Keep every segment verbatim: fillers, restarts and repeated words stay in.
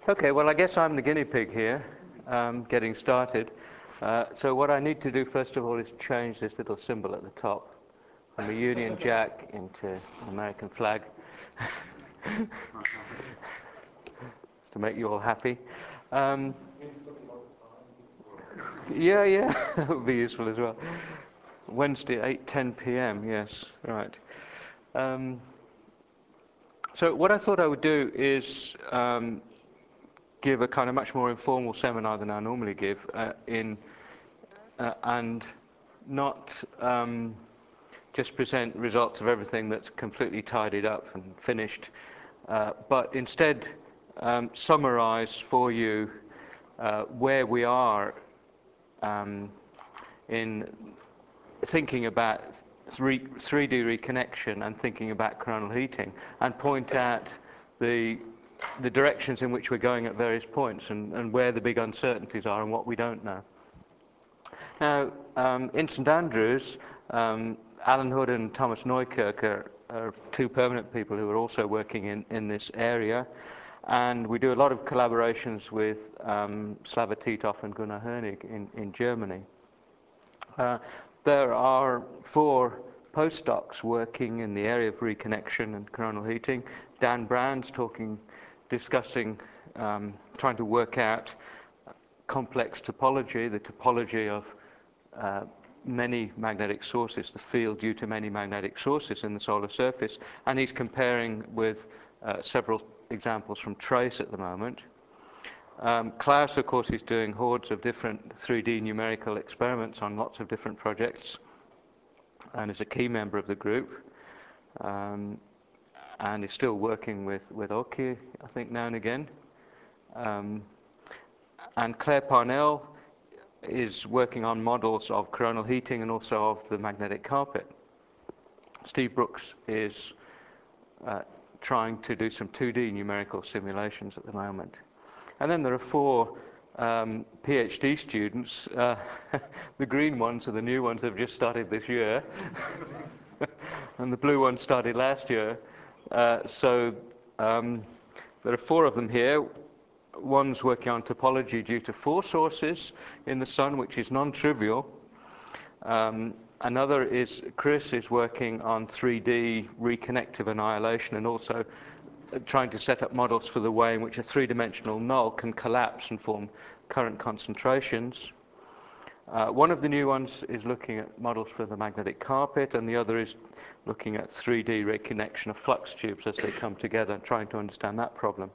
Okay, well, I guess I'm the guinea pig here, um, getting started. Uh, so what I need to do, first of all, is change this little symbol at the top from a Union Jack into an American flag to make you all happy. Um, yeah, yeah, that would be useful as well. Wednesday, eight ten p m, yes, right. Um, so what I thought I would do is um, give a kind of much more informal seminar than I normally give, uh, in uh, and not um, just present results of everything that's completely tidied up and finished, uh, but instead um, summarize for you uh, where we are um, in thinking about three, 3D reconnection and thinking about coronal heating, and point out the the directions in which we're going at various points, and, and where the big uncertainties are and what we don't know. Now, um, in St Andrews, um, Alan Hood and Thomas Neukirk are, are two permanent people who are also working in, in this area, and we do a lot of collaborations with um, Slava Titov and Gunnar Hönig in, in Germany. Uh, there are four postdocs working in the area of reconnection and coronal heating. Dan Brown's talking discussing, um, trying to work out complex topology, the topology of uh, many magnetic sources, the field due to many magnetic sources in the solar surface, and he's comparing with uh, several examples from TRACE at the moment. Um, Klaus, of course, is doing hordes of different three D numerical experiments on lots of different projects, and is a key member of the group. Um, and is still working with, with Oki, I think, now and again. Um, and Claire Parnell is working on models of coronal heating and also of the magnetic carpet. Steve Brooks is uh, trying to do some two D numerical simulations at the moment. And then there are four um, PhD students. Uh, the green ones are the new ones that have just started this year, and the blue ones started last year. Uh, so um, there are four of them here. One's working on topology due to four sources in the sun, which is non-trivial. Um, another is, Chris is working on three D reconnective annihilation, and also trying to set up models for the way in which a three-dimensional null can collapse and form current concentrations. Uh, one of the new ones is looking at models for the magnetic carpet, and the other is looking at three D reconnection of flux tubes as they come together, and trying to understand that problem.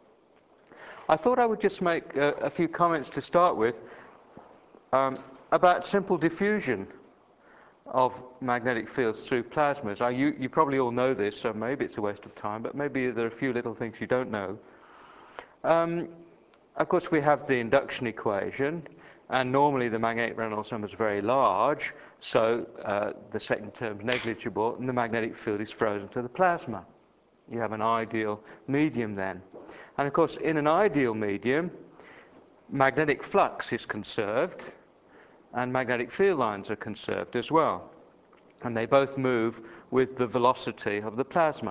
I thought I would just make a, a few comments to start with um, about simple diffusion of magnetic fields through plasmas. I, you, you probably all know this, so maybe it's a waste of time, but maybe there are a few little things you don't know. Um, of course, we have the induction equation, and normally the magnetic Reynolds number is very large, so uh, the second term is negligible, and the magnetic field is frozen to the plasma. You have an ideal medium then. And of course, in an ideal medium, magnetic flux is conserved, and magnetic field lines are conserved as well. And they both move with the velocity of the plasma.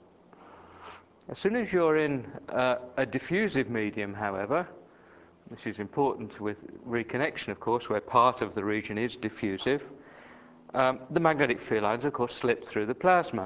As soon as you're in uh, a diffusive medium, however, this is important with reconnection, of course, where part of the region is diffusive, um, the magnetic field lines, of course, slip through the plasma.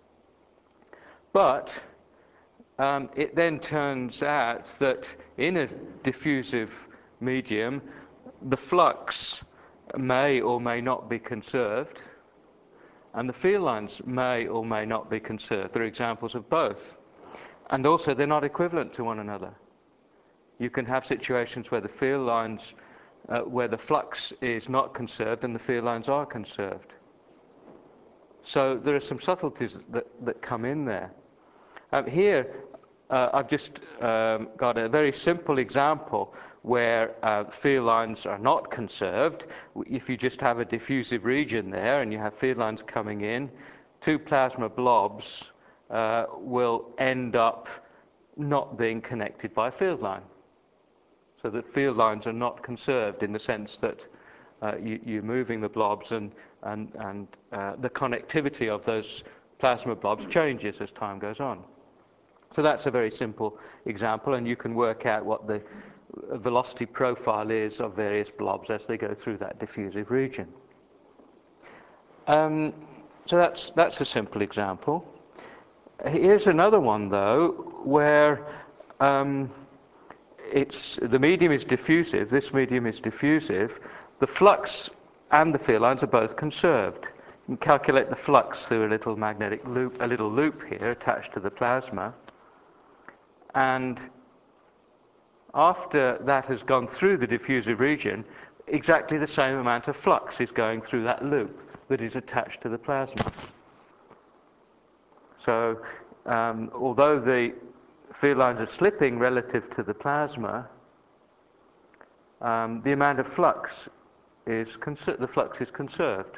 But um, it then turns out that in a diffusive medium, the flux may or may not be conserved, and the field lines may or may not be conserved. There are examples of both. And also, they're not equivalent to one another. You can have situations where the field lines, uh, where the flux is not conserved and the field lines are conserved. So there are some subtleties that, that come in there. Um, here, uh, I've just um, got a very simple example where uh, field lines are not conserved. If you just have a diffusive region there and you have field lines coming in, two plasma blobs uh, will end up not being connected by a field line. So the field lines are not conserved in the sense that uh, you, you're moving the blobs, and, and, and uh, the connectivity of those plasma blobs changes as time goes on. So that's a very simple example, and you can work out what the velocity profile is of various blobs as they go through that diffusive region. Um, so that's, that's a simple example. Here's another one, though, where um, it's, the medium is diffusive, this medium is diffusive, the flux and the field lines are both conserved. You can calculate the flux through a little magnetic loop, a little loop here attached to the plasma. And after that has gone through the diffusive region, exactly the same amount of flux is going through that loop that is attached to the plasma. So um, although the field lines are slipping relative to the plasma, um, the amount of flux is the flux is conserved.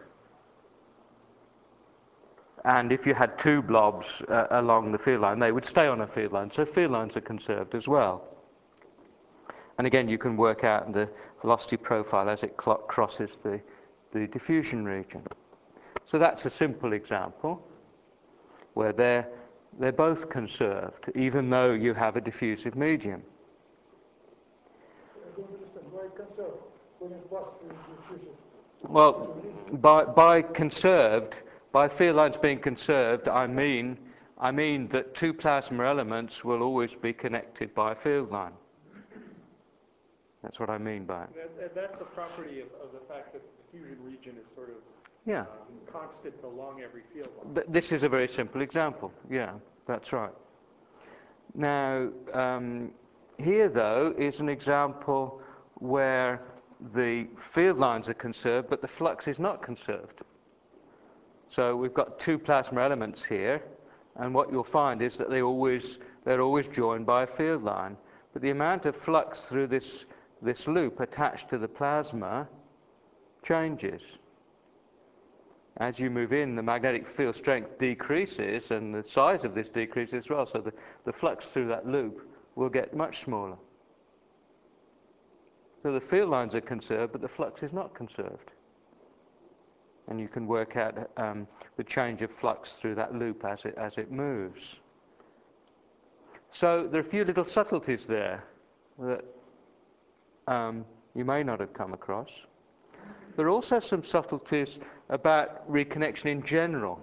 And if you had two blobs uh, along the field line, they would stay on a field line. So field lines are conserved as well. And again, you can work out the velocity profile as it crosses the, the diffusion region. So that's a simple example where they're, they're both conserved, even though you have a diffusive medium. I don't understand why conserved when it was diffusive. Well, by, by conserved, by field lines being conserved, I mean, I mean that two plasma elements will always be connected by a field line. That's what I mean by it. And that's a property of, of the fact that the diffusion region is sort of yeah. um, constant along every field line. But this is a very simple example. Yeah, that's right. Now, um, here, though, is an example where the field lines are conserved, but the flux is not conserved. So we've got two plasma elements here, and what you'll find is that they always, they're always joined by a field line. But the amount of flux through this, this loop attached to the plasma changes. As you move in, the magnetic field strength decreases, and the size of this decreases as well, so the, the flux through that loop will get much smaller. So the field lines are conserved, but the flux is not conserved. And you can work out um, the change of flux through that loop as it, as it moves. So there are a few little subtleties there that um, you may not have come across. There are also some subtleties about reconnection in general.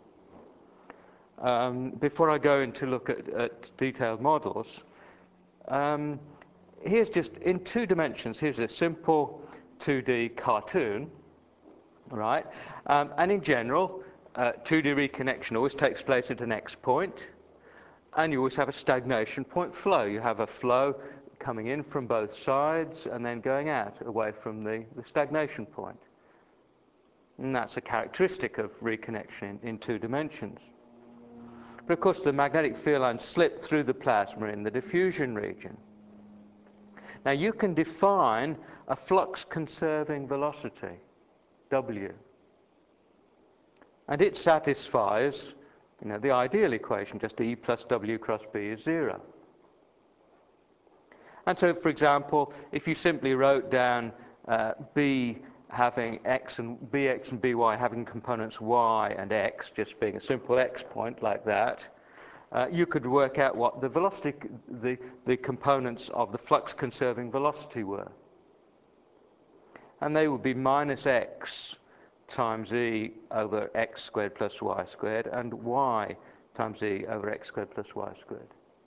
Um, before I go into look at, at detailed models, um, here's just in two dimensions, here's a simple two D cartoon. Right, um, and in general, uh, two D reconnection always takes place at an X point, and you always have a stagnation point flow. You have a flow coming in from both sides and then going out away from the, the stagnation point. And that's a characteristic of reconnection in, in two dimensions. But of course, the magnetic field lines slip through the plasma in the diffusion region. Now, you can define a flux-conserving velocity, W. And it satisfies, you know, the ideal equation, just E plus W cross B is zero. And so, for example, if you simply wrote down uh, B having X and Bx and By having components Y and X, just being a simple X point like that, uh, you could work out what the velocity, the, the components of the flux-conserving velocity were. And they would be minus X times E over X squared plus Y squared, and Y times E over X squared plus Y squared.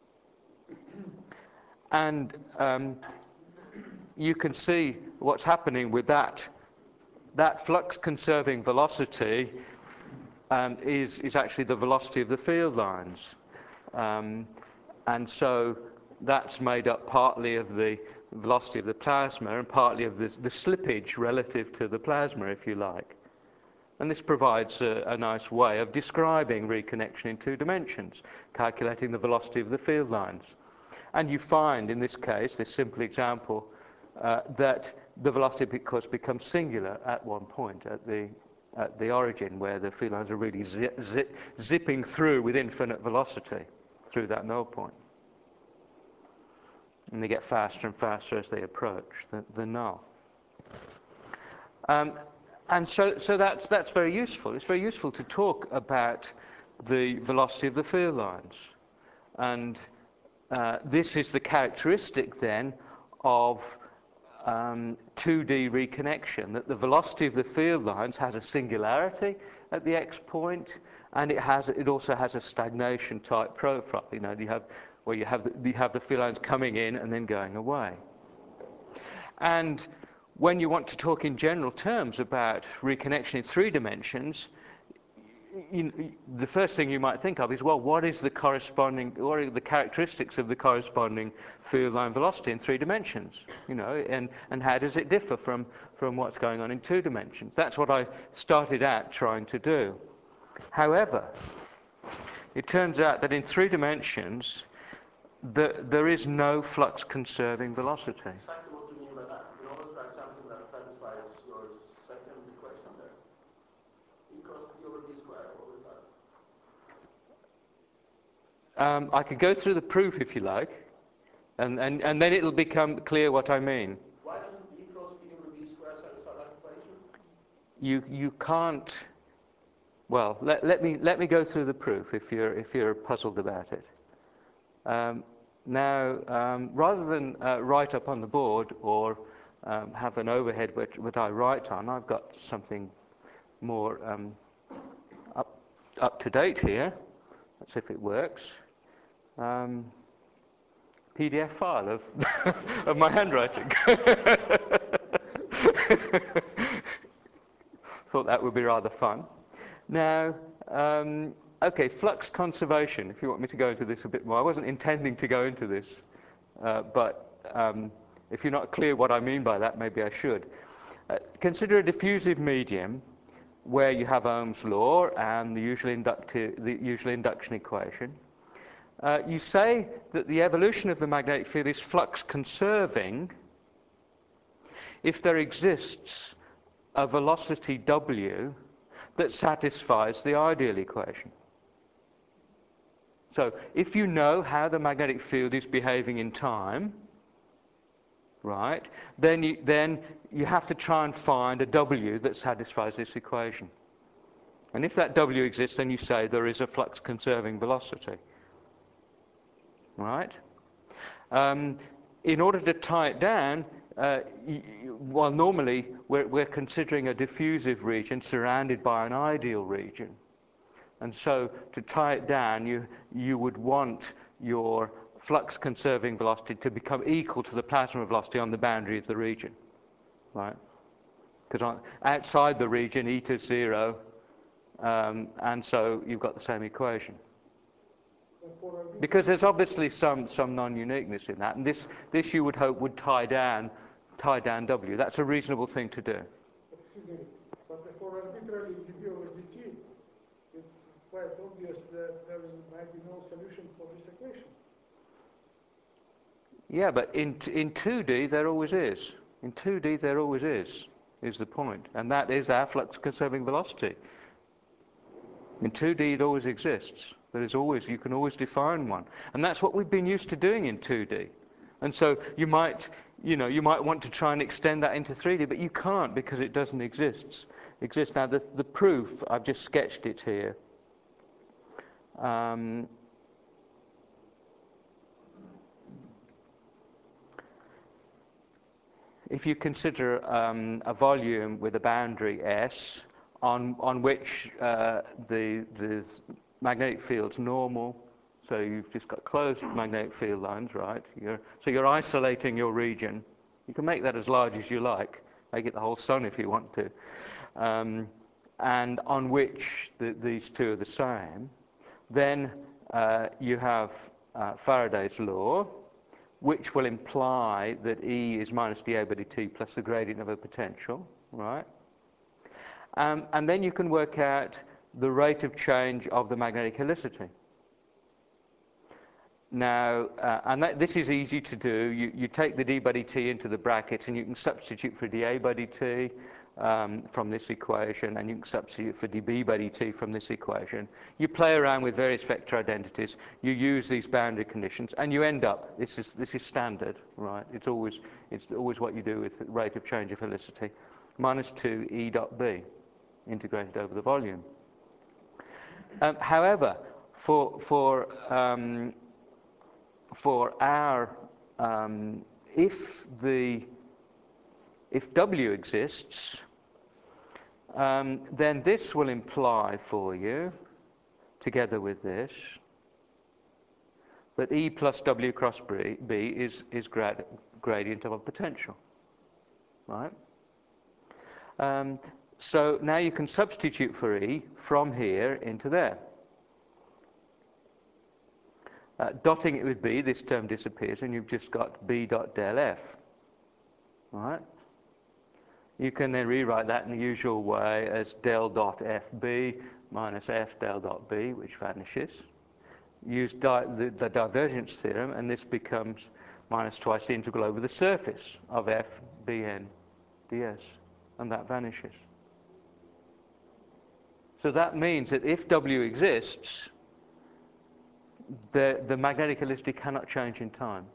And um, you can see what's happening with that. That flux-conserving velocity um, is, is actually the velocity of the field lines. Um, and so that's made up partly of the velocity of the plasma and partly of the, the slippage relative to the plasma, if you like. And this provides a, a nice way of describing reconnection in two dimensions, calculating the velocity of the field lines. And you find, in this case, this simple example, uh, that the velocity, of course, becomes singular at one point, at the, at the origin, where the field lines are really zip, zip, zipping through with infinite velocity through that null point. And they get faster and faster as they approach the, the null. Um, and so, so that's, that's very useful. It's very useful to talk about the velocity of the field lines. And uh, this is the characteristic then of um, two D reconnection, that the velocity of the field lines has a singularity at the x point, and it has it also has a stagnation type profile. You know, you have where you have the, you have the field lines coming in and then going away. And when you want to talk in general terms about reconnection in three dimensions, you, the first thing you might think of is, well, what is the corresponding, what are the characteristics of the corresponding field line velocity in three dimensions? You know, and, and how does it differ from, from what's going on in two dimensions? That's what I started out trying to do. However, it turns out that in three dimensions, the, there is no flux-conserving velocity. Exactly what do you mean by that? You always write something that satisfies your second equation there. E cross P over B squared, what was that? Um, I could go through the proof if you like, and, and, and then it'll become clear what I mean. Why doesn't E cross P over B squared satisfy that equation? You, you can't, well, let, let, me, let me go through the proof if you're, if you're puzzled about it. Um, now, um, rather than uh, write up on the board or um, have an overhead which, which I write on, I've got something more um, up, up to date here. Let's see if it works. Um, P D F file of, of my handwriting. Thought that would be rather fun. Now, um, okay, flux conservation, if you want me to go into this a bit more. I wasn't intending to go into this, uh, but um, if you're not clear what I mean by that, maybe I should. Uh, consider a diffusive medium where you have Ohm's law and the usual, inductive, the usual induction equation. Uh, you say that the evolution of the magnetic field is flux conserving if there exists a velocity W that satisfies the ideal equation. So if you know how the magnetic field is behaving in time, right, then you, then you have to try and find a W that satisfies this equation. And if that W exists, then you say there is a flux conserving velocity. Right? Um, in order to tie it down, uh, y y well, normally we're, we're considering a diffusive region surrounded by an ideal region. And so to tie it down, you, you would want your flux conserving velocity to become equal to the plasma velocity on the boundary of the region. Right? Because outside the region, eta is zero, um, and so you've got the same equation. Because there's obviously some, some non-uniqueness in that, and this, this you would hope would tie down, tie down W. That's a reasonable thing to do. Excuse me, but for arbitrarily dB over dt, it's quite obvious that there might be no solution for this equation. Yeah, but in, in two D there always is. In two D there always is, is the point. And that is our flux conserving velocity. In two D it always exists. There is always, you can always define one. And that's what we've been used to doing in two D. And so you might, you know, you might want to try and extend that into three D, but you can't because it doesn't exist. exist. Now the, the proof, I've just sketched it here. Um, if you consider um, a volume with a boundary S on, on which uh, the, the magnetic field's normal, so you've just got closed magnetic field lines, right? You're, so you're isolating your region. You can make that as large as you like. Make it the whole sun if you want to. Um, and on which the, these two are the same. Then uh, you have uh, Faraday's law, which will imply that E is minus dA by dt plus the gradient of a potential, right? Um, and then you can work out the rate of change of the magnetic helicity. Now, uh, and that, this is easy to do. You, you take the d by dt into the brackets, and you can substitute for dA by dt um, from this equation, and you can substitute for dB by dt from this equation. You play around with various vector identities. You use these boundary conditions, and you end up. This is this is standard, right? It's always it's always what you do with the rate of change of helicity, minus two E dot B, integrated over the volume. Um, however, for for um, for our, um, if the, if W exists, um, then this will imply for you, together with this, that E plus W cross B, B is, is grad, gradient of a potential, right? Um, so now you can substitute for E from here into there. Uh, dotting it with B, this term disappears, and you've just got B dot del F, right? You can then rewrite that in the usual way as del dot F B minus F del dot B, which vanishes. Use di the, the divergence theorem, and this becomes minus twice the integral over the surface of F Bn ds, and that vanishes. So that means that if W exists, the, the magnetic helicity cannot change in time.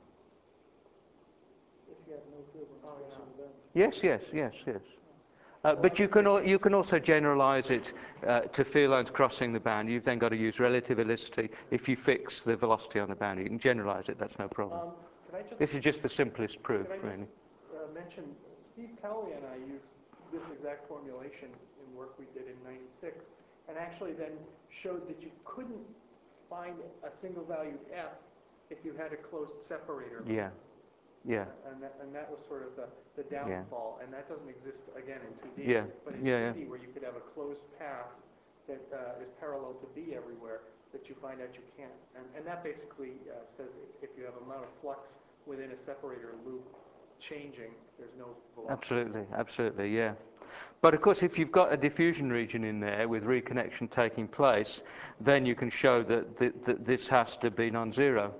If you have no field on the crossing the band. Yes, yes, yes, yes. Uh, but you can, al you can also generalize it uh, to field lines crossing the boundary. You've then got to use relative helicity if you fix the velocity on the boundary. You can generalize it, that's no problem. Um, can I just, This is just the simplest proof, can I just really. uh, mention, Steve Kelly and I used this exact formulation in work we did in ninety-six, and actually then showed that you couldn't find a single valued F if you had a closed separator. Yeah, yeah. And that, and that was sort of the, the downfall, yeah. And that doesn't exist again in two D. Yeah. But in yeah, two D, yeah. where you could have a closed path that uh, is parallel to B everywhere, that you find out you can't. And, and that basically uh, says if you have amount of flux within a separator loop changing, there's no velocity. Absolutely, absolutely, yeah. But of course, if you've got a diffusion region in there with reconnection taking place, then you can show that, that, that this has to be non-zero.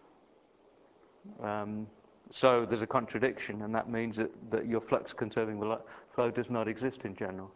Um, so there's a contradiction, and that means that, that your flux conserving flow does not exist in general.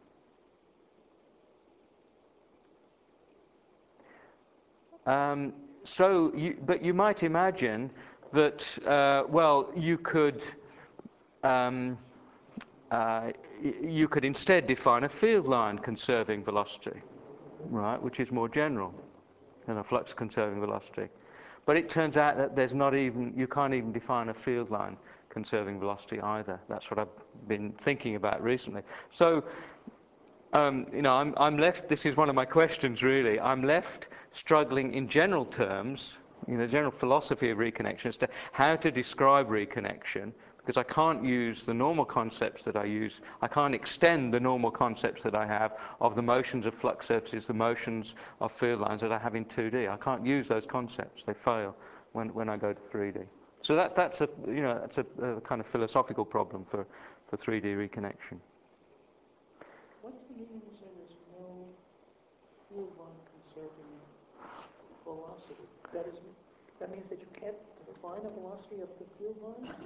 Um, so, you, but you might imagine that, uh, well, you could, um, uh, you could instead define a field line conserving velocity, right, which is more general than a flux conserving velocity. But it turns out that there's not even, you can't even define a field line conserving velocity either. That's what I've been thinking about recently. So, um, you know, I'm, I'm left, this is one of my questions really, I'm left struggling in general terms, you know, general philosophy of reconnection as to how to describe reconnection, because I can't use the normal concepts that I use, I can't extend the normal concepts that I have of the motions of flux surfaces, the motions of field lines that I have in two D. I can't use those concepts, they fail when, when I go to three D. So that's, that's a, you know, that's a, a kind of philosophical problem for, for three D reconnection. What do you mean when you say there's no field line conserving velocity? That is, that means that you can't define a velocity of the field lines?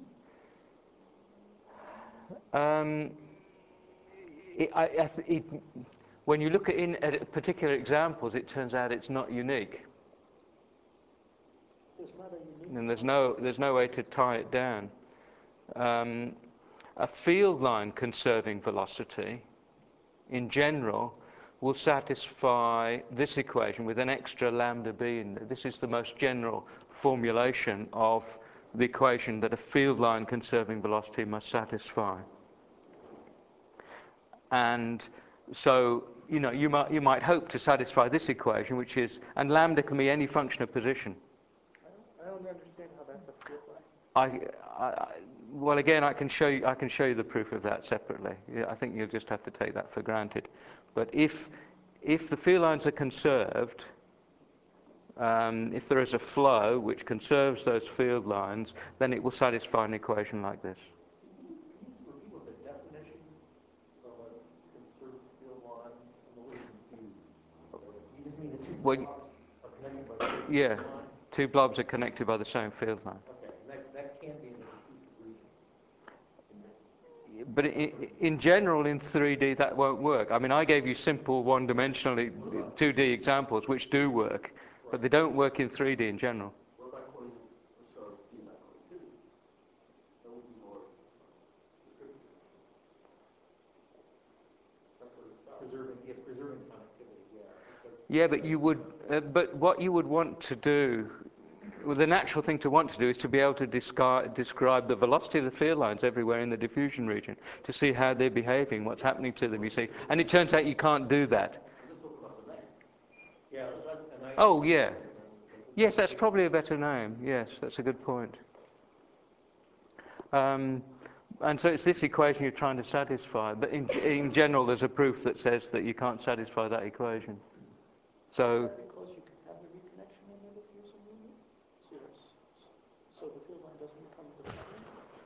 Um, it, I, I th it, when you look at, in, at particular examples, it turns out it's not unique. There's not a unique. And there's no, there's no way to tie it down. Um, a field line conserving velocity, in general, will satisfy this equation with an extra lambda b in there. This is the most general formulation of the equation that a field line conserving velocity must satisfy. And so, you know, you might, you might hope to satisfy this equation, which is, and lambda can be any function of position. I don't, I don't understand how that's a field line. I, I, well, again, I can show you. I can show you the proof of that separately. Yeah, I think you'll just have to take that for granted. But if if the field lines are conserved, um, if there is a flow which conserves those field lines, then it will satisfy an equation like this. Repeat what the definition of a conserved field line. I'm a little confused. You just mean the two Well, blobs are connected by the same yeah, field line? two blobs are connected by the same field line. Okay, and that, that can't be in the diffusive region. But in, in general, in three D, that won't work. I mean, I gave you simple one-dimensional two D examples, which do work, but they don't work in three D in general. What about equating so D by conductivity? That would be more descriptive. That's what it's about. Preserving, yeah, preserving connectivity, yeah. Yeah, but you would, uh, but what you would want to do well, the natural thing to want to do is to be able to describe, describe the velocity of the field lines everywhere in the diffusion region, to see how they're behaving, what's happening to them, you see. And it turns out you can't do that. Yeah, that, and I. Oh, yeah. Yes, that's probably a better name. Yes, that's a good point. Um, and so it's this equation you're trying to satisfy. But in, in general, there's a proof that says that you can't satisfy that equation. So. Is that because you can have the reconnection in the diffusion region? So, it's- so the field line doesn't become defined?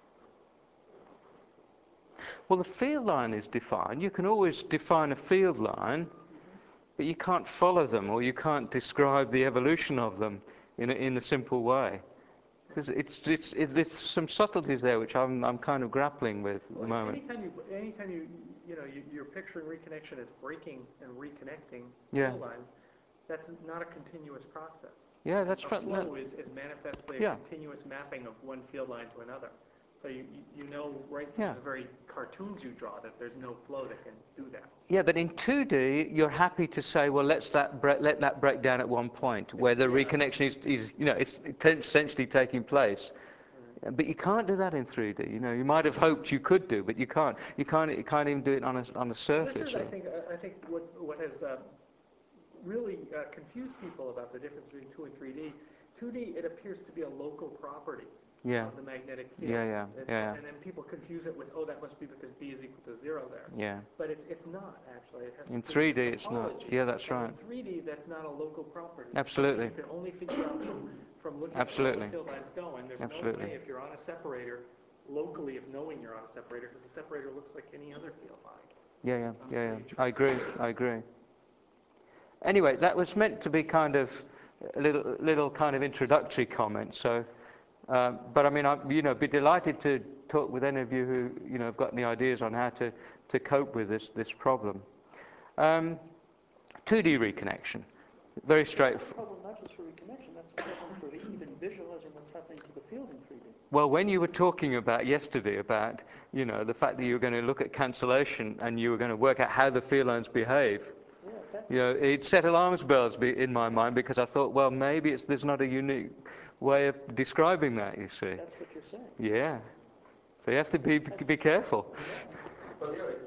Well, the field line is defined. You can always define a field line, but you can't follow them, or you can't describe the evolution of them in a, in a simple way. Because it's, it's, it's, there's some subtleties there which I'm, I'm kind of grappling with at the Well, moment. anytime you, anytime you, you know, you, you're picturing reconnection as breaking and reconnecting Yeah. field lines, that's not a continuous process. Yeah, that's A right. flow No, is, is manifestly a Yeah. continuous mapping of one field line to another. So you, you you know right from Yeah. the very cartoons you draw that there's no flow that can do that. yeah, but in two D, you're happy to say, well, let's that bre- let that break down at one point where the Yeah. reconnection is, is, you know, it's essentially taking place. But you can't do that in three D. You know, you might have hoped you could do, but you can't. You can't. You can't even do it on a on a surface. This is, I or- think, uh, I think what, what has uh, really uh, confused people about the difference between two and three D. two D, it appears to be a local property Yeah. of the magnetic field. Yeah, yeah, It- yeah. And then people confuse it with, oh, that must be because B is equal to zero there. Yeah. But it's, it's not, actually. It has to In do with three D, it's not. topology. Yeah, that's And right. in three D, that's not a local property. Absolutely. You can only figure out from, from looking Absolutely. at where the field lines go, and there's no Absolutely. way if you're on a separator, locally of knowing you're on a separator, because the separator looks like any other field line. Yeah, yeah, Um, yeah, so yeah. you I trace agree. it. I agree. Anyway, that was meant to be kind of a little, little kind of introductory comment. So, um, but I mean, I'd, you know, be delighted to talk with any of you who, you know, have got any ideas on how to, to cope with this this problem. Um, two D reconnection, very That's a straightforward. problem not just for reconnection, that's a problem for even visualizing what's happening to the field in three D. Well, when you were talking about yesterday about, you know, the fact that you were going to look at cancellation and you were going to work out how the field lines behave, Yeah, that's, you know, it set alarm bells be in my mind because I thought, well, maybe it's, there's not a unique way of describing that, you see. that's what you're saying. Yeah. So you have to be be careful. But Eric,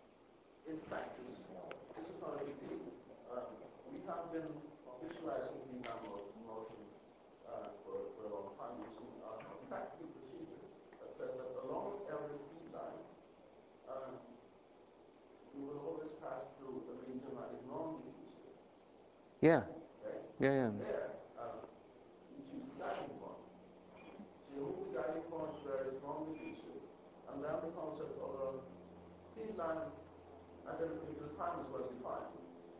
in practice, this is not a big deal. Um, we have been visualizing the dynamo motion uh, for, for a long time using a practical procedure that says that along every feed line, um, you will always pass through a region that is non-diffusive. Yeah. Okay? Yeah, yeah. There, um, you choose the guiding point. So you move the guiding point where it's non-diffusive, and then the concept of a field line at a particular time is well defined.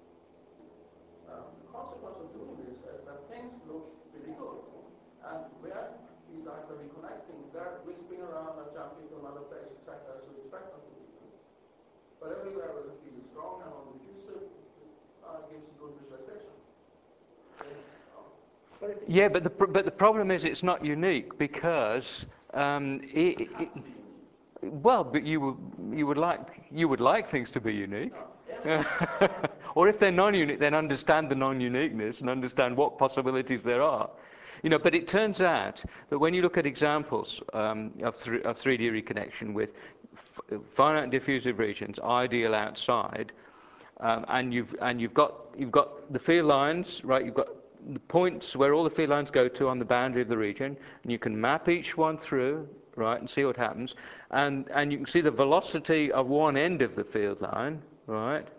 Um, the consequence of doing this is that things look pretty good. And where field lines are reconnecting, they're wisping around and jumping to another place exactly as you expect them to be. But everywhere where the field is strong and non-diffusive, uh, gives you good visualization. Okay? Um, But if, Yeah, but the pr- but the problem is it's not unique because um, it, it, it- well, but you would you would like you would like things to be unique. Or if they're non-unique, then understand the non-uniqueness and understand what possibilities there are. You know, but it turns out that when you look at examples um, of, th- of three D reconnection with f- finite and diffusive regions, ideal outside, um, and you've and you've got you've got the field lines, right? You've got the points where all the field lines go to on the boundary of the region, and you can map each one through, right, and see what happens, and and you can see the velocity of one end of the field line, right?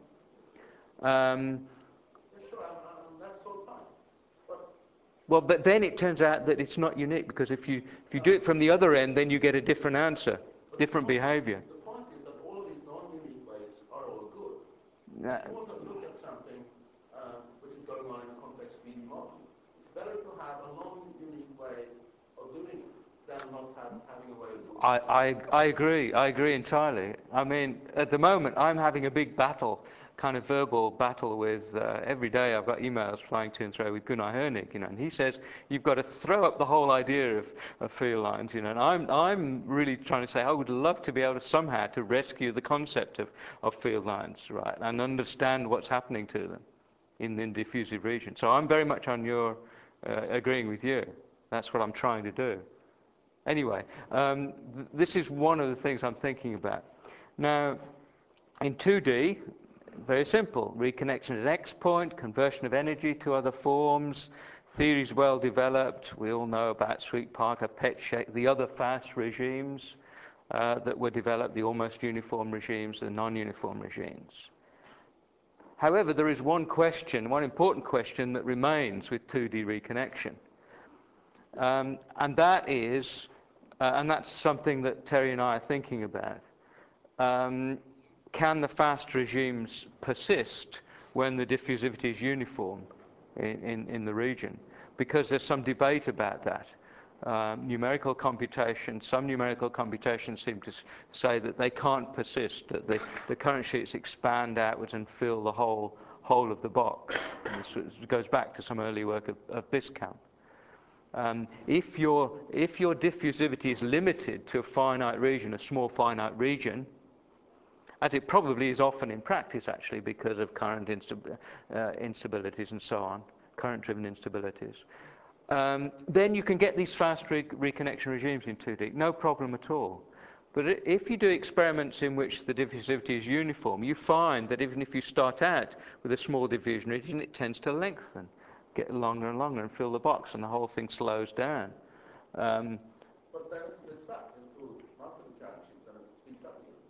Um, yeah, sure, and, and that's all fine. But well, but then it turns out that it's not unique because if you if you do it from the other end, then you get a different answer, different behavior. the point is that all of these non-unique ways are all good. Uh, If you want to look at something uh, which is going on in a complex three D model, it's better to have a non-unique way of doing it than not have, having a way of doing it. I, I, I agree. I agree entirely. I mean, at the moment, I'm having a big battle, kind of verbal battle with, uh, every day I've got emails flying to and fro with Gunnar Hernig, you know, and he says, you've got to throw up the whole idea of, of field lines, you know, and I'm, I'm really trying to say, I would love to be able to somehow to rescue the concept of, of field lines, right, and understand what's happening to them in the diffusive region. So I'm very much on your, uh, agreeing with you. That's what I'm trying to do. Anyway, um, th this is one of the things I'm thinking about. Now, in two D, very simple. Reconnection at X point, conversion of energy to other forms, theories well developed. We all know about Sweet-Parker, Petschek, the other fast regimes uh, that were developed, the almost uniform regimes, the non-uniform regimes. However, there is one question, one important question that remains with two D reconnection. Um, and that is, uh, and that's something that Terry and I are thinking about. Um, can the fast regimes persist when the diffusivity is uniform in, in, in the region? Because there's some debate about that. Um, numerical computation, some numerical computations seem to say that they can't persist, that the, the current sheets expand outwards and fill the whole, whole of the box. And this goes back to some early work of, of Biscamp. Um, if, your, if your diffusivity is limited to a finite region, a small finite region, as it probably is often in practice, actually, because of current instab uh, instabilities and so on, current-driven instabilities, um, then you can get these fast re reconnection regimes in two D, no problem at all. But if you do experiments in which the diffusivity is uniform, you find that even if you start out with a small diffusion region, it tends to lengthen, get longer and longer, and fill the box, and the whole thing slows down. Um, but then it splits up into multiple charge sheets and it speeds up again.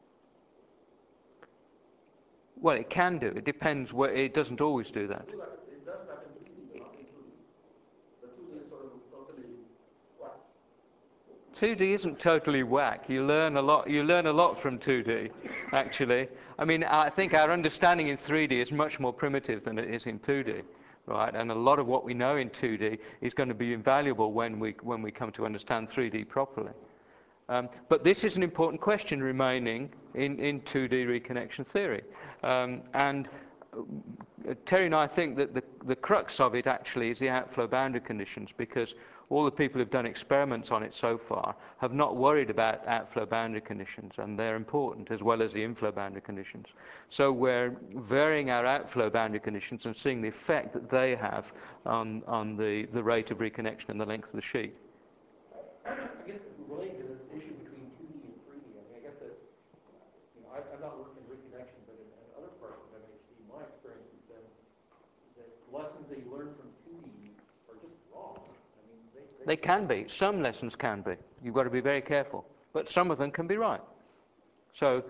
Well, it can do. It depends. Where, it doesn't always do that. Do that. It does that in two D, but not in two D. The two D is sort of totally whack. two D isn't totally whack. You learn a lot. You learn a lot from two D, actually. I mean, I think our understanding in three D is much more primitive than it is in two D, right? And a lot of what we know in two D is going to be invaluable when we when we come to understand three D properly. Um, but this is an important question remaining in, in two D reconnection theory. Um, and uh, Terry and I think that the, the crux of it actually is the outflow boundary conditions, because all the people who've done experiments on it so far have not worried about outflow boundary conditions, and they're important as well as the inflow boundary conditions. So we're varying our outflow boundary conditions and seeing the effect that they have on, on the, the rate of reconnection and the length of the sheet. I guess related to this issue between two D and three D, I mean, I guess that, you know, I've, I've not worked in reconnection, but in, in other parts of M H D, my experience has been that lessons that you learn from two D are just wrong. I mean, they, they, They can be. Some lessons can be. You've got to be very careful. But some of them can be right. So,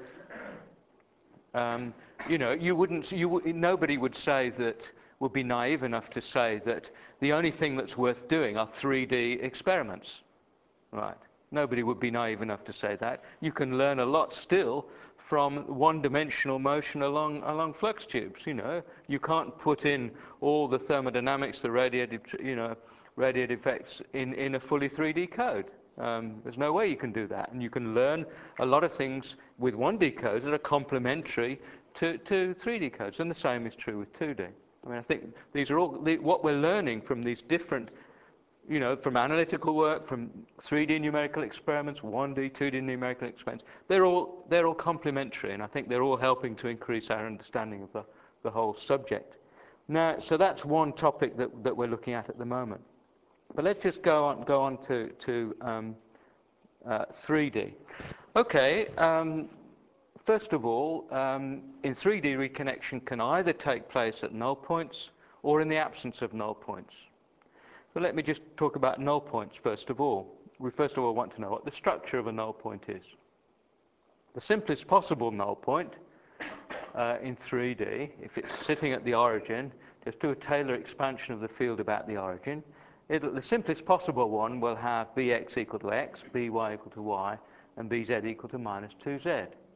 um, you know, you wouldn't, you, nobody would say that, would be naive enough to say that the only thing that's worth doing are three D experiments. Right. Nobody would be naive enough to say that. You can learn a lot still from one-dimensional motion along along flux tubes. You know, you can't put in all the thermodynamics, the radiative, you know, radiative effects in in a fully three D code. Um, there's no way you can do that, and you can learn a lot of things with one D codes that are complementary to to three D codes, and the same is true with two D. I mean, I think these are all what we're learning from these different. You know, from analytical work, from three D numerical experiments, one D, two D numerical experiments, they're all, they're all complementary, and I think they're all helping to increase our understanding of the, the whole subject. Now, so that's one topic that, that we're looking at at the moment. But let's just go on, go on to, to um, uh, three D. Okay, um, first of all, um, in three D, reconnection can either take place at null points or in the absence of null points. So let me just talk about null points first of all. We first of all want to know what the structure of a null point is. The simplest possible null point uh, in three D, if it's sitting at the origin, just do a Taylor expansion of the field about the origin. It'll, the simplest possible one will have Bx equal to x, By equal to y, and Bz equal to minus two z,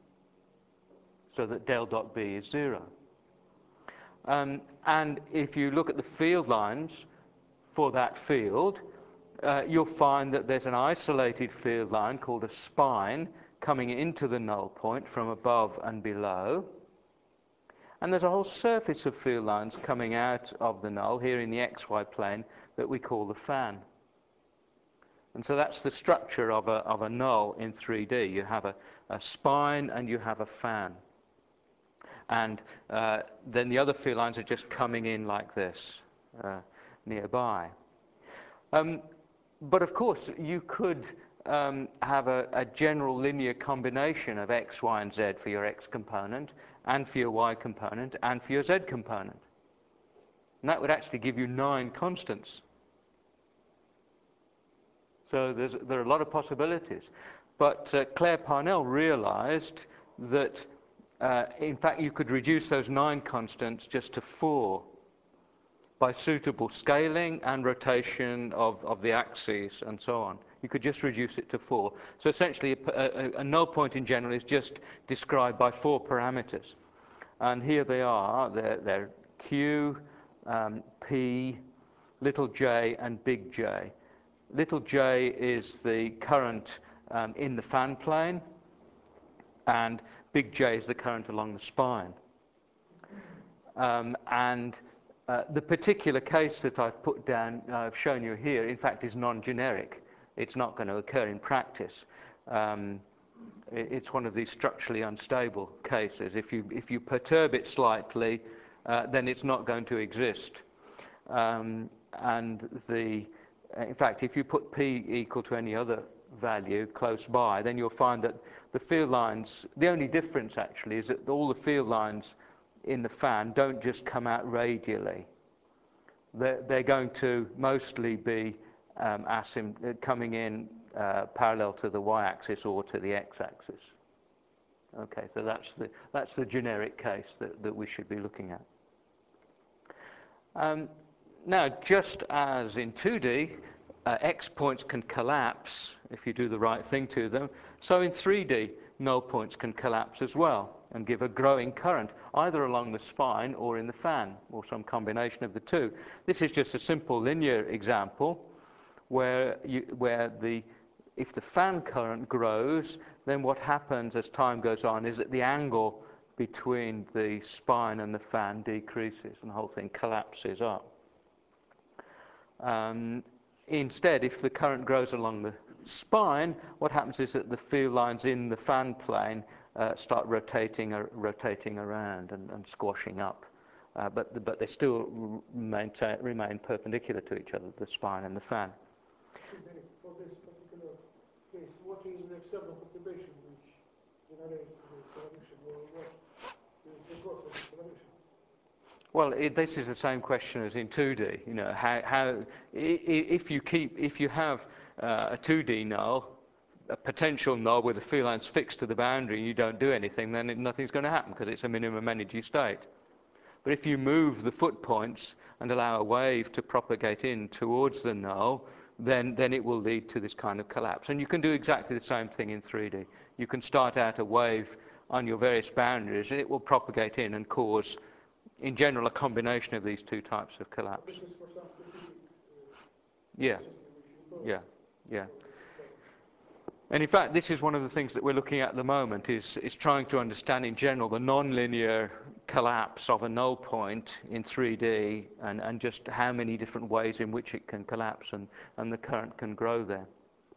so that del dot B is zero. Um, and if you look at the field lines for that field, uh, you'll find that there's an isolated field line called a spine coming into the null point from above and below. And there's a whole surface of field lines coming out of the null here in the xy plane that we call the fan. And so that's the structure of a, of a null in three D. You have a, a spine and you have a fan. And uh, then the other field lines are just coming in like this. Uh, nearby. Um, but of course, you could um, have a, a general linear combination of x, y, and z for your x component, and for your y component, and for your z component. And that would actually give you nine constants. So there's, there are a lot of possibilities. But uh, Claire Parnell realized that, uh, in fact, you could reduce those nine constants just to four by suitable scaling and rotation of, of the axes and so on. You could just reduce it to four. So essentially, a, a, a null point in general is just described by four parameters. And here they are. They're, they're Q, um, P, little j, and big J. Little j is the current um, in the fan plane, and big J is the current along the spine. Um, and uh, the particular case that I've put down, uh, I've shown you here, in fact, is non-generic. It's not going to occur in practice. Um, it, it's one of these structurally unstable cases. If you, if you perturb it slightly, uh, then it's not going to exist. Um, and the In fact, if you put P equal to any other value close by, then you'll find that the field lines, the only difference actually is that all the field lines in the fan don't just come out radially. They're, they're going to mostly be um, asym coming in uh, parallel to the y-axis or to the x-axis. Okay, so that's the, that's the generic case that, that we should be looking at. Um, Now, just as in two D, uh, x points can collapse if you do the right thing to them, so in three D, null points can collapse as well and give a growing current, either along the spine or in the fan, or some combination of the two. This is just a simple linear example where, you, where the, if the fan current grows, then what happens as time goes on is that the angle between the spine and the fan decreases and the whole thing collapses up. Um, instead, if the current grows along the spine, what happens is that the field lines in the fan plane uh, start rotating, uh, rotating around and, and squashing up. Uh, but, but they still maintain, remain perpendicular to each other, the spine and the fan. For this particular case, what is the external perturbation which generates the acceleration, or what is the cause of the acceleration? Well, it, this is the same question as in two D. You know, how, how if you keep, if you have uh, a two D null, a potential null with the field lines fixed to the boundary, and you don't do anything, then it, nothing's going to happen because it's a minimum energy state. But if you move the foot points and allow a wave to propagate in towards the null, then then it will lead to this kind of collapse. And you can do exactly the same thing in three D. You can start out a wave on your various boundaries, and it will propagate in and cause, in general, a combination of these two types of collapse. This is for some specific uh, Yeah, process yeah, yeah. And in fact, this is one of the things that we're looking at at the moment, is, is trying to understand in general the nonlinear collapse of a null point in three D, and, and just how many different ways in which it can collapse and, and the current can grow there.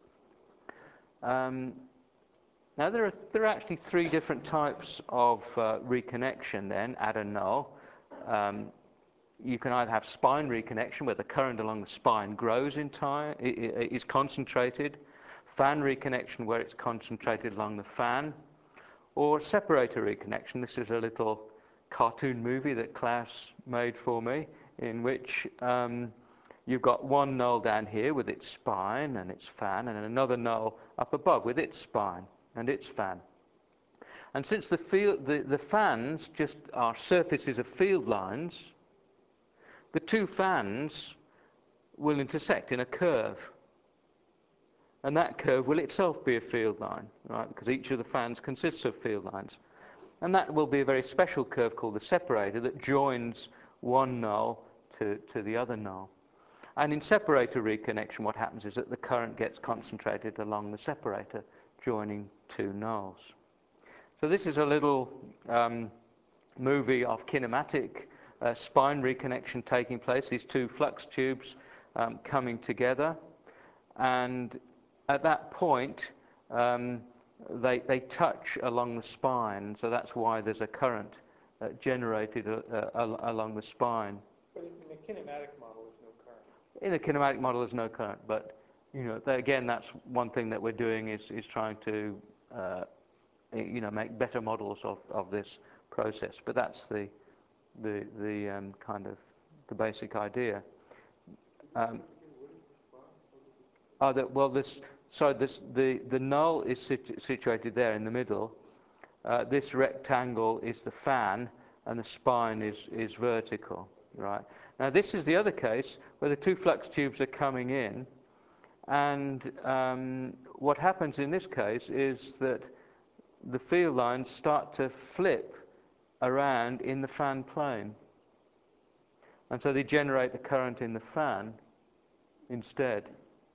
Um, now, there are, there are actually three different types of uh, reconnection then at a null. Um, you can either have spine reconnection, where the current along the spine grows in time, is concentrated, fan reconnection, where it's concentrated along the fan, or separator reconnection. This is a little cartoon movie that Klaus made for me, in which um, you've got one null down here with its spine and its fan, and another null up above with its spine and its fan. And since the, field, the, the fans just are surfaces of field lines, the two fans will intersect in a curve. And that curve will itself be a field line, right? Because each of the fans consists of field lines. And that will be a very special curve called the separator that joins one null to, to the other null. And in separator reconnection, what happens is that the current gets concentrated along the separator, joining two nulls. So this is a little um, movie of kinematic uh, spine reconnection taking place, these two flux tubes um, coming together. And at that point, um, they, they touch along the spine, so that's why there's a current uh, generated uh, uh, along the spine. But in the kinematic model, there's no current. In the kinematic model, there's no current, but you know, th- again, that's one thing that we're doing is, is trying to, uh, you know, make better models of, of this process. But that's the, the, the um, kind of the basic idea. Um, oh, that, well, this, so this, the, the null is situ situated there in the middle. Uh, this rectangle is the fan, and the spine is, is vertical, right? Now, this is the other case where the two flux tubes are coming in, and um, what happens in this case is that the field lines start to flip around in the fan plane. And so they generate the current in the fan instead.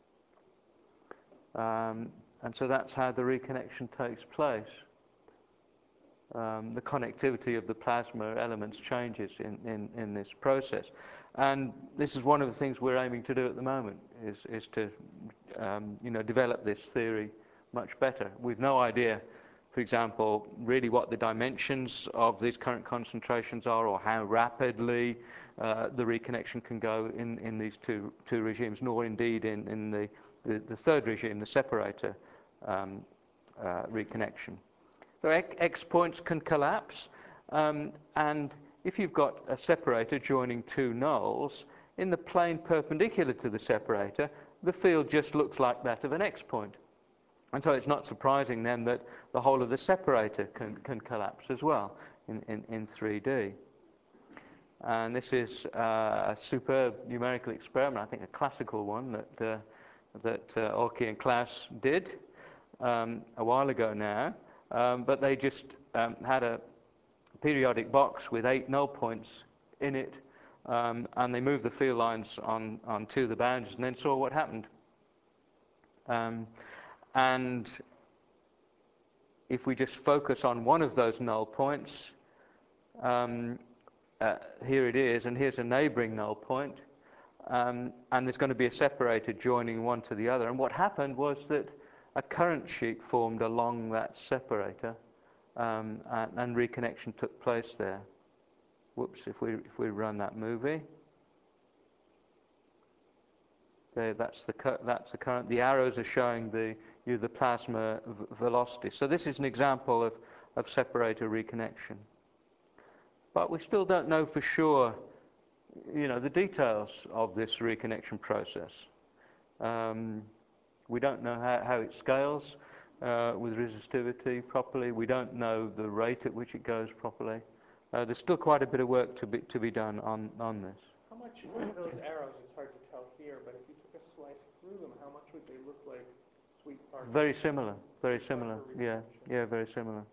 Um, and so that's how the reconnection takes place. Um, the connectivity of the plasma elements changes in, in, in this process. And this is one of the things we're aiming to do at the moment, is, is to um, you know, develop this theory much better. We've no idea, for example, really what the dimensions of these current concentrations are, or how rapidly uh, the reconnection can go in, in these two, two regimes, nor indeed in, in the, the, the third regime, the separator um, uh, reconnection. So X points can collapse, um, and if you've got a separator joining two nulls, in the plane perpendicular to the separator, the field just looks like that of an X point. And so it's not surprising then that the whole of the separator can, can collapse as well in, in, in three D. And this is uh, a superb numerical experiment, I think a classical one that, uh, that uh, Orki and Klaus did um, a while ago now. Um, but they just um, had a periodic box with eight null points in it, um, and they moved the field lines on, on two of the boundaries and then saw what happened. Um, and if we just focus on one of those null points, um, uh, here it is, and here's a neighboring null point, um, and there's going to be a separator joining one to the other. And what happened was that a current sheet formed along that separator, um, and, and reconnection took place there. Whoops, if we, if we run that movie. There, that's, the, that's the current. The arrows are showing the, you know, the plasma velocity. So this is an example of, of separator reconnection. But we still don't know for sure, you know, the details of this reconnection process. Um, We don't know how, how it scales uh, with resistivity properly. We don't know the rate at which it goes properly. Uh, there's still quite a bit of work to be, to be done on, on this. How much of those arrows, it's hard to tell here, but if you took a slice through them, how much would they look like sweet parts? Very similar, very similar, yeah, yeah, very similar.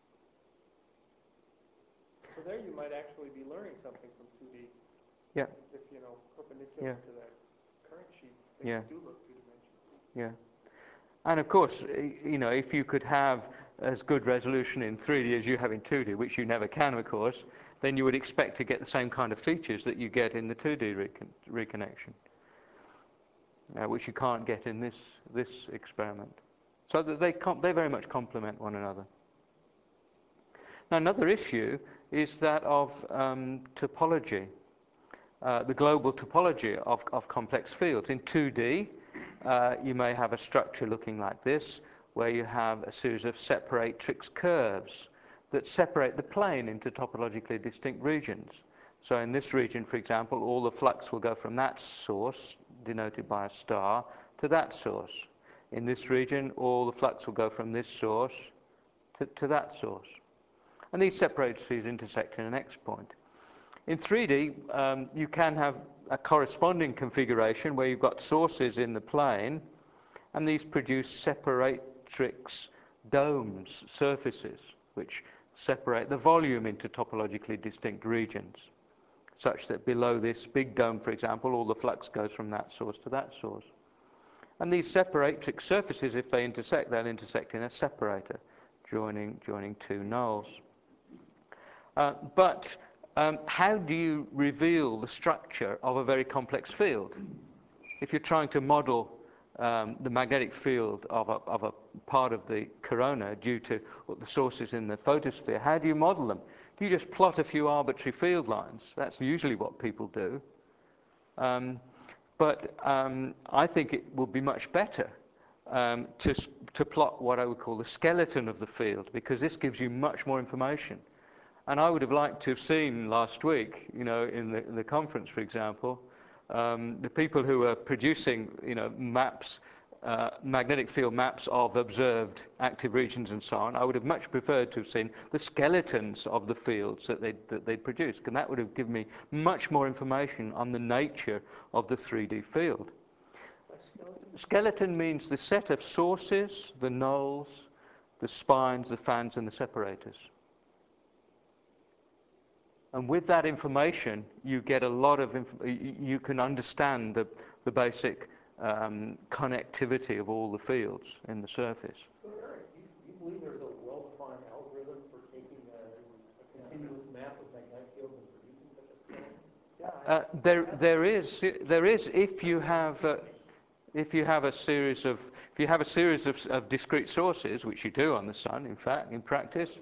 So there you might actually be learning something from two D. Yeah. If, you know, perpendicular Yeah. to that current sheet, they Yeah. do look two-dimensional. Yeah. And of course, you know, if you could have as good resolution in three D as you have in two D, which you never can, of course, then you would expect to get the same kind of features that you get in the two D recon reconnection, uh, which you can't get in this, this experiment. So that they, they very much complement one another. Now, another issue is that of um, topology, uh, the global topology of, of complex fields. In two D, uh, you may have a structure looking like this, where you have a series of separatrix curves that separate the plane into topologically distinct regions. So in this region, for example, all the flux will go from that source, denoted by a star, to that source. In this region, all the flux will go from this source to, to that source. And these separatrices intersect in an X point. In three D, um, you can have a corresponding configuration where you've got sources in the plane, and these produce separatrix domes, surfaces, which separate the volume into topologically distinct regions, such that below this big dome, for example, all the flux goes from that source to that source. And these separatrix surfaces, if they intersect, they'll intersect in a separator, joining, joining two nulls. Uh, but um, how do you reveal the structure of a very complex field? If you're trying to model um, the magnetic field of a, of a part of the corona due to the sources in the photosphere, how do you model them? Do you just plot a few arbitrary field lines? That's usually what people do. Um, But um, I think it will be much better um, to, to plot what I would call the skeleton of the field, because this gives you much more information. And I would have liked to have seen last week, you know, in the, in the conference, for example, um, the people who are producing, you know, maps, uh, magnetic field maps of observed active regions and so on. I would have much preferred to have seen the skeletons of the fields that they'd, that they'd produced, and that would have given me much more information on the nature of the three D field. By skeleton? Skeleton means the set of sources, the nulls, the spines, the fans, and the separators. And with that information, you get a lot of, inf you can understand the, the basic um, connectivity of all the fields in the surface. So Eric, do you, do you believe there's a well-defined algorithm for taking a, a continuous map of magnetic fields and producing such a skeleton? Yeah. I, Uh, there, there is, there is if you have, uh, if you have a series of, if you have a series of, of discrete sources, which you do on the sun, in fact, in practice.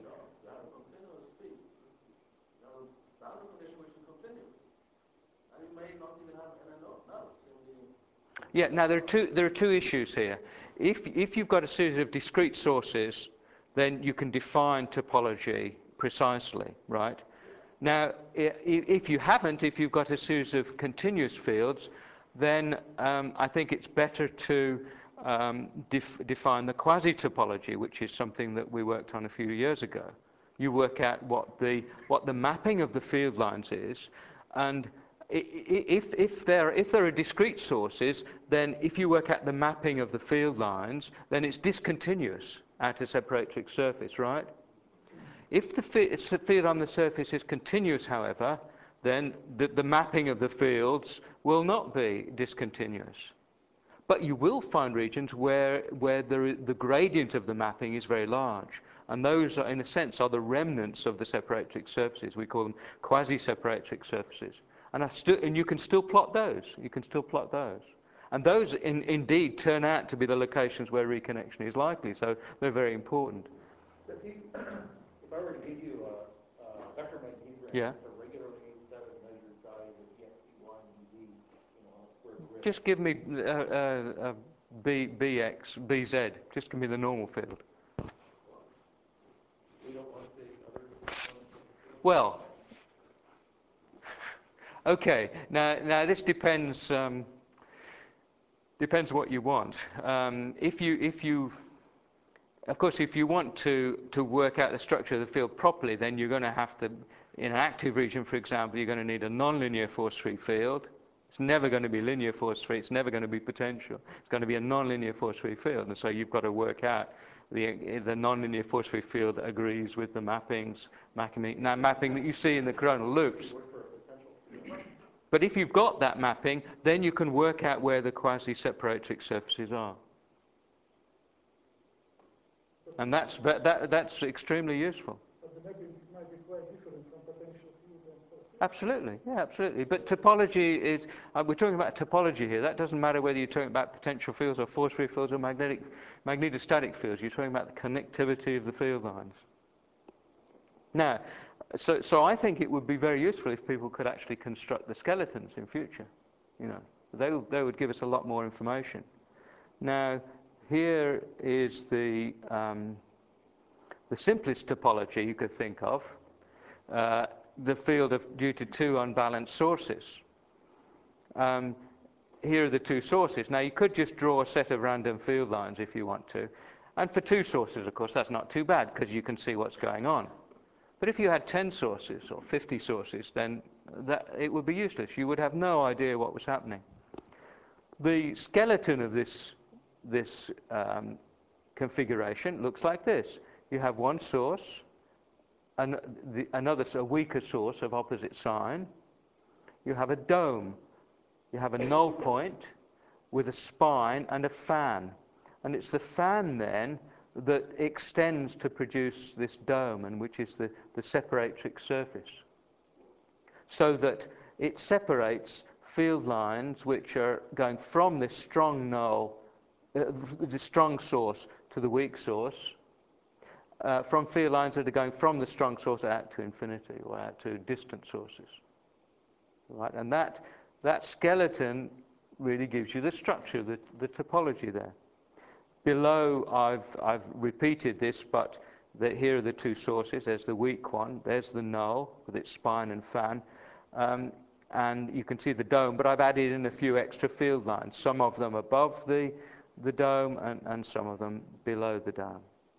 Yeah, now there are two, there are two issues here. If, if you've got a series of discrete sources, then you can define topology precisely, right? Now, if you haven't, if you've got a series of continuous fields, then um, I think it's better to um, def define the quasi-topology, which is something that we worked on a few years ago. You work out what the, what the mapping of the field lines is, and If, if, there, if there are discrete sources, then if you work out the mapping of the field lines, then it's discontinuous at a separatrix surface, right? If the field on the surface is continuous, however, then the, the mapping of the fields will not be discontinuous. But you will find regions where, where the, the gradient of the mapping is very large. And those, are, in a sense, are the remnants of the separatrix surfaces. We call them quasi-separatrix surfaces. And, and you can still plot those. You can still plot those. And those, in, indeed, turn out to be the locations where reconnection is likely. So they're very important. If, you, if I were to give you a, a vector magnetogram yeah. with a regularly set of measured values of E X, B Y, and B Z, you know, on a square grid. Just give me uh, uh, uh, B, BX, B Z. Just give me the normal field. We don't want to take other Well, okay. Now, now this depends. Um, depends what you want. Um, if you, if you, of course, if you want to to work out the structure of the field properly, then you're going to have to, in an active region, for example, you're going to need a nonlinear force-free field. It's never going to be linear force-free. It's never going to be potential. It's going to be a nonlinear force-free field, and so you've got to work out the the nonlinear force-free field that agrees with the mappings, mapping, now mapping that you see in the coronal loops. But if you've got that mapping, then you can work out where the quasi-separatrix surfaces are, and that's that that's extremely useful. but the mapping might be quite different from potential field and force. Absolutely, yeah, absolutely. But topology is, uh, we're talking about topology here. That doesn't matter whether you're talking about potential fields or force-free fields or magnetic, magnetostatic fields. You're talking about the connectivity of the field lines. Now, so, so I think it would be very useful if people could actually construct the skeletons in future. You know, they, they would give us a lot more information. Now, here is the, um, the simplest topology you could think of. Uh, the field of due to two unbalanced sources. Um, here are the two sources. Now you could just draw a set of random field lines if you want to. And for two sources, of course, that's not too bad because you can see what's going on. But if you had ten sources or fifty sources, then that, it would be useless. You would have no idea what was happening. The skeleton of this, this um, configuration looks like this. You have one source, An, the, another, a weaker source of opposite sign. You have a dome. You have a null point with a spine and a fan. And it's the fan then that extends to produce this dome, and which is the, the separatrix surface. So that it separates field lines which are going from this strong null, uh, the strong source to the weak source, Uh, from field lines that are going from the strong source out to infinity or out to distant sources. Right? And that, that skeleton really gives you the structure, the, the topology there. Below, I've, I've repeated this, but the, here are the two sources. There's the weak one, there's the null with its spine and fan, um, and you can see the dome, but I've added in a few extra field lines, some of them above the, the dome and, and some of them below the dome.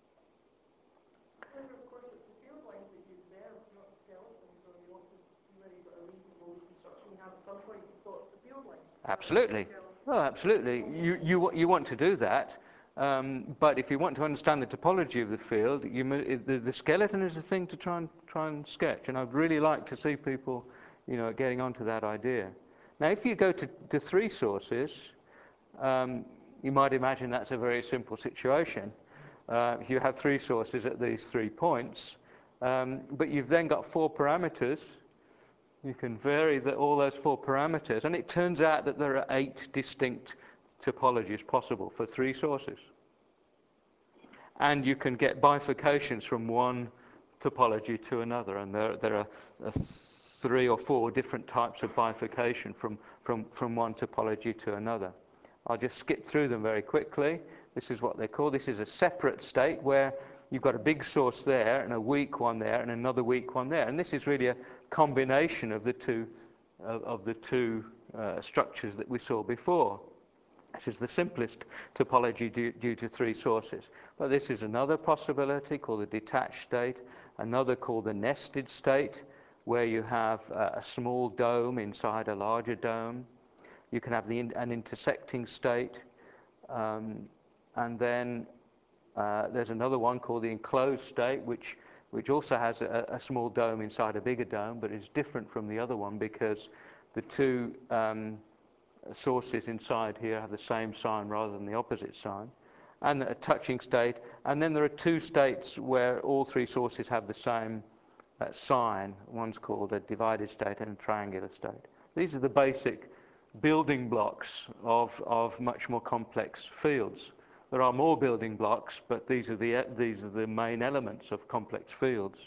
And of course, it's the field lines that use there, not the skeleton, so you want to see whether you've got a reasonable reconstruction, you have at some point to plot the field lines. Absolutely. Oh, absolutely. You, you, you want to do that. Um, but if you want to understand the topology of the field, you, the, the skeleton is a thing to try and try and sketch. And I'd really like to see people, you know, getting onto that idea. Now, if you go to, to three sources, um, you might imagine that's a very simple situation. Uh, you have three sources at these three points, um, but you've then got four parameters. You can vary the, all those four parameters, and it turns out that there are eight distinct topologies possible for three sources. And you can get bifurcations from one topology to another, and there, there are uh, three or four different types of bifurcation from, from, from one topology to another. I'll just skip through them very quickly. This is what they call, this is a separate state where you've got a big source there and a weak one there and another weak one there. And this is really a combination of the two, of, of the two uh, structures that we saw before. This is the simplest topology due, due to three sources. But this is another possibility called the detached state, another called the nested state, where you have uh, a small dome inside a larger dome. You can have the in, an intersecting state, um, and then uh, there's another one called the enclosed state, which which also has a, a small dome inside a bigger dome, but is different from the other one because the two um, sources inside here have the same sign rather than the opposite sign, and a touching state. And then there are two states where all three sources have the same uh, sign. One's called a divided state and a triangular state. These are the basic building blocks of, of much more complex fields. There are more building blocks, but these are the, these are the main elements of complex fields.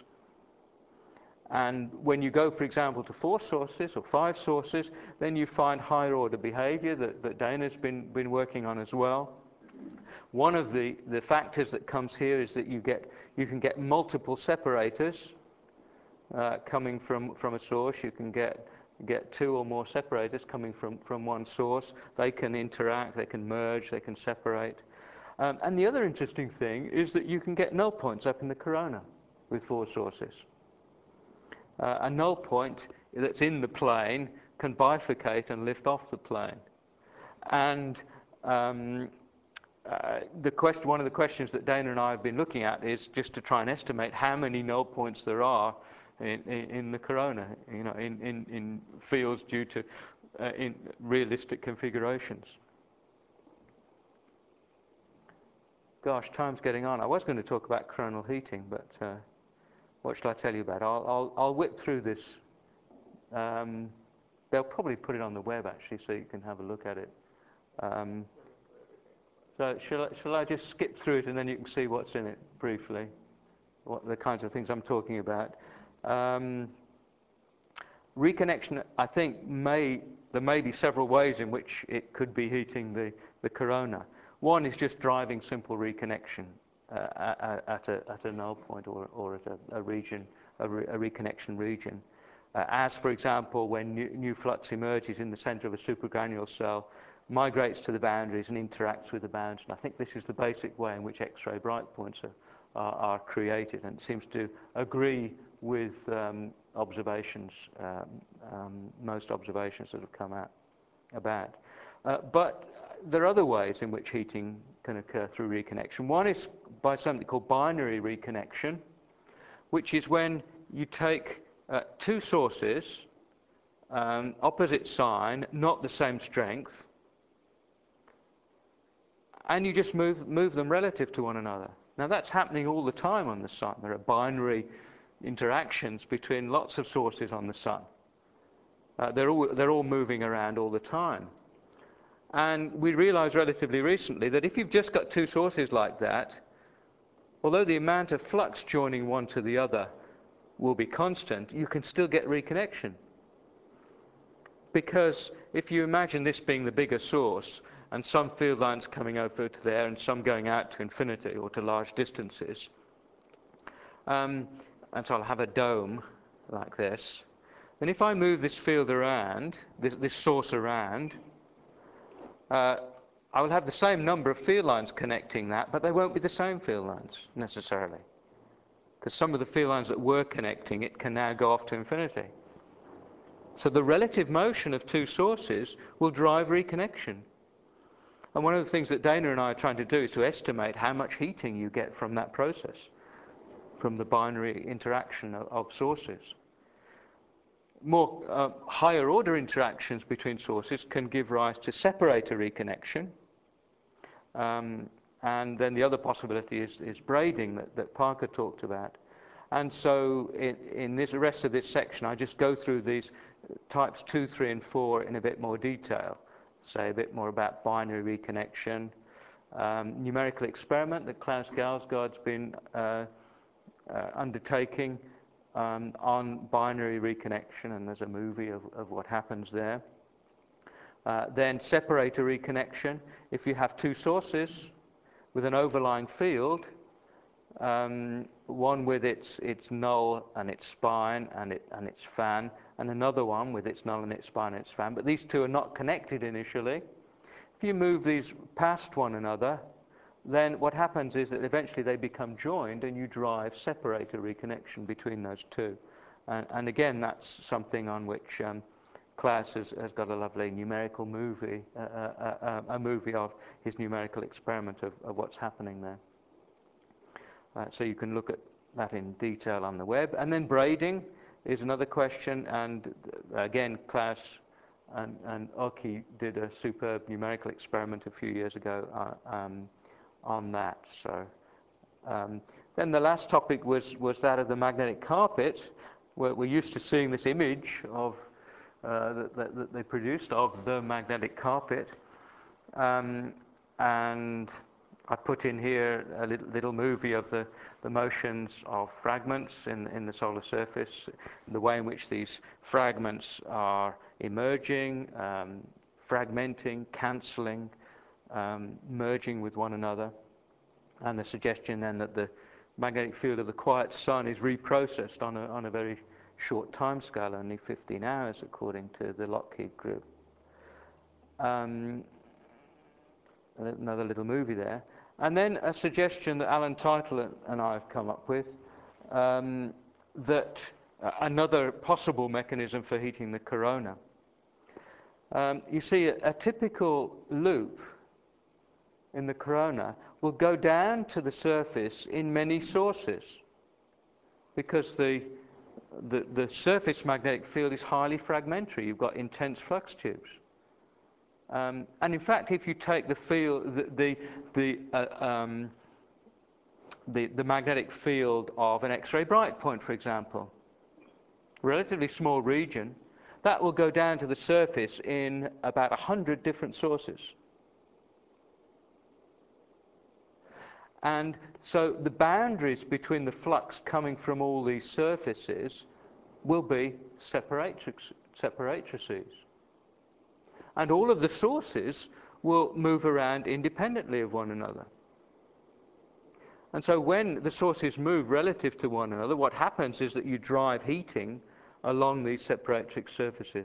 And when you go, for example, to four sources or five sources, then you find higher order behavior that, that Dana's been, been working on as well. One of the, the factors that comes here is that you, get, you can get multiple separators uh, coming from, from a source. You can get, get two or more separators coming from, from one source. They can interact, they can merge, they can separate. Um, and the other interesting thing is that you can get null points up in the corona with four sources. Uh, a null point that's in the plane can bifurcate and lift off the plane. And um, uh, the question, one of the questions that Dana and I have been looking at is just to try and estimate how many null points there are in, in, in the corona, you know, in, in, in fields due to uh, in realistic configurations. Gosh, time's getting on. I was going to talk about coronal heating, but uh, what shall I tell you about? I'll, I'll, I'll whip through this. Um, they'll probably put it on the web, actually, so you can have a look at it. Um, so shall I, shall I just skip through it, and then you can see what's in it briefly, what the kinds of things I'm talking about. Um, reconnection, I think, may there may be several ways in which it could be heating the, the corona. One is just driving simple reconnection uh, at, at, a, at a null point or, or at a, a region, a, re, a reconnection region. Uh, as, for example, when new, new flux emerges in the center of a supergranule cell, migrates to the boundaries and interacts with the boundaries. And I think this is the basic way in which X-ray bright points are, are, are created, and it seems to agree with um, observations, um, um, most observations that have come out about. Uh, but there are other ways in which heating can occur through reconnection. One is by something called binary reconnection, which is when you take uh, two sources, um, opposite sign, not the same strength, and you just move, move them relative to one another. Now that's happening all the time on the sun. There are binary interactions between lots of sources on the sun. Uh, they're, all, they're all moving around all the time. And we realized relatively recently that if you've just got two sources like that, although the amount of flux joining one to the other will be constant, you can still get reconnection. because if you imagine this being the bigger source, and some field lines coming over to there and some going out to infinity or to large distances, um, and so I'll have a dome like this, then if I move this field around, this, this source around, uh, I will have the same number of field lines connecting that, but they won't be the same field lines necessarily, because some of the field lines that were connecting it can now go off to infinity. So the relative motion of two sources will drive reconnection. And one of the things that Dana and I are trying to do is to estimate how much heating you get from that process, from the binary interaction of, of sources. More uh, higher order interactions between sources can give rise to separator reconnection. Um, and then the other possibility is, is braiding that, that Parker talked about. And so in, in this, the rest of this section, I just go through these types two, three, and four in a bit more detail. Say a bit more about binary reconnection. Um, numerical experiment that Klaus Gausgaard's been uh, uh, undertaking um, on binary reconnection, and there's a movie of, of what happens there. Uh, then separator reconnection. If you have two sources with an overlying field, um, one with its its null and its spine and it and its fan, and another one with its null and its spine and its fan, but these two are not connected initially. If you move these past one another, then what happens is that eventually they become joined and you drive separator reconnection between those two. And, and again, that's something on which um, Klaus has, has got a lovely numerical movie, uh, uh, uh, a movie of his numerical experiment of, of what's happening there. Uh, so you can look at that in detail on the web. And then braiding is another question, and uh, again, Klaus and, and Oki did a superb numerical experiment a few years ago uh, um, on that. So um, then the last topic was, was that of the magnetic carpet, where we're used to seeing this image of uh, that, that, that they produced of the magnetic carpet. Um, and I put in here a little, little movie of the, the motions of fragments in, in the solar surface, the way in which these fragments are emerging, um, fragmenting, cancelling, um, merging with one another, and the suggestion then that the magnetic field of the quiet sun is reprocessed on a, on a very short time scale, only fifteen hours according to the Lockheed group. Um, another little movie there. And then a suggestion that Alan Teitel and I have come up with, um, that uh, another possible mechanism for heating the corona. Um, you see, a, a typical loop in the corona will go down to the surface in many sources, because the, the, the surface magnetic field is highly fragmentary. You've got intense flux tubes. Um, and in fact, if you take the field, the the the, uh, um, the the magnetic field of an X-ray bright point, for example, relatively small region, that will go down to the surface in about a hundred different sources. And so the boundaries between the flux coming from all these surfaces will be separatrix, separatrices. And all of the sources will move around independently of one another. And so when the sources move relative to one another, what happens is that you drive heating along these separatrix surfaces.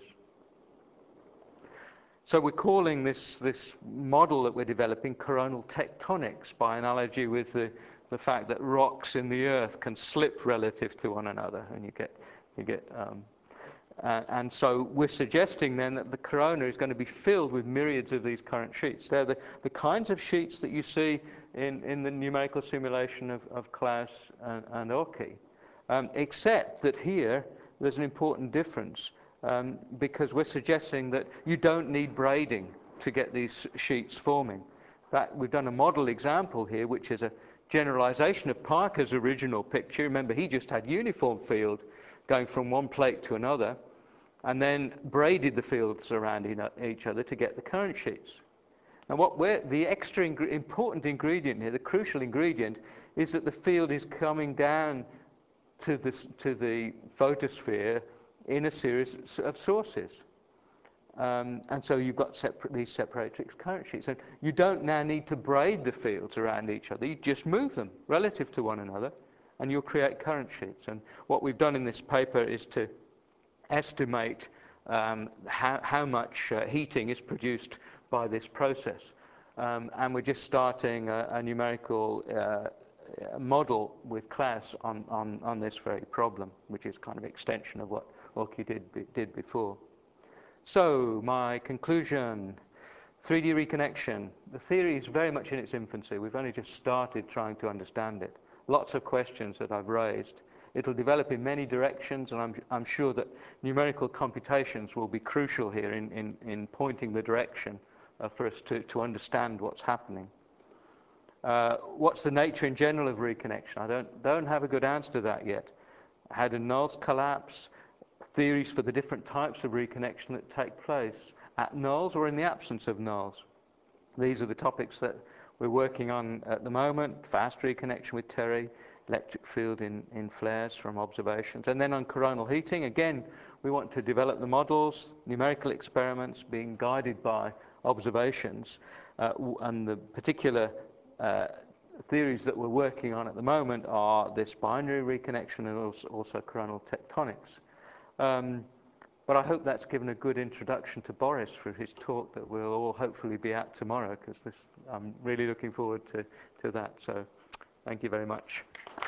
So we're calling this, this model that we're developing coronal tectonics, by analogy with the, the fact that rocks in the earth can slip relative to one another, and you get, you get um, Uh, and so we're suggesting then that the corona is going to be filled with myriads of these current sheets. They're the, the kinds of sheets that you see in, in the numerical simulation of, of Klaus and, and Oki, um, except that here there's an important difference, um, because we're suggesting that you don't need braiding to get these sheets forming. In fact, we've done a model example here, which is a generalization of Parker's original picture. Remember, he just had uniform field going from one plate to another, and then braided the fields around each other to get the current sheets. And what we're, the extra ing- important ingredient here, the crucial ingredient, is that the field is coming down to the, to the photosphere in a series of sources. Um, and so you've got separate, these separatrix current sheets. And you don't now need to braid the fields around each other. You just move them relative to one another, and you'll create current sheets. And what we've done in this paper is to estimate um, how, how much uh, heating is produced by this process. Um, and we're just starting a, a numerical uh, model with Klaus on, on, on this very problem, which is kind of extension of what Åke did, did before. So, my conclusion, three D reconnection. The theory is very much in its infancy. We've only just started trying to understand it. Lots of questions that I've raised. It'll develop in many directions, and I'm, I'm sure that numerical computations will be crucial here in, in, in pointing the direction uh, for us to, to understand what's happening. Uh, what's the nature in general of reconnection? I don't, don't have a good answer to that yet. How do nulls collapse? Theories for the different types of reconnection that take place at nulls or in the absence of nulls. These are the topics that we're working on at the moment. Fast reconnection with Terry, electric field in, in flares from observations. And then on coronal heating, again, we want to develop the models, numerical experiments being guided by observations, uh, and the particular uh, theories that we're working on at the moment are this binary reconnection and also, also coronal tectonics. Um, but I hope that's given a good introduction to Boris for his talk that will all hopefully be out tomorrow, because this I'm really looking forward to, to that. So thank you very much.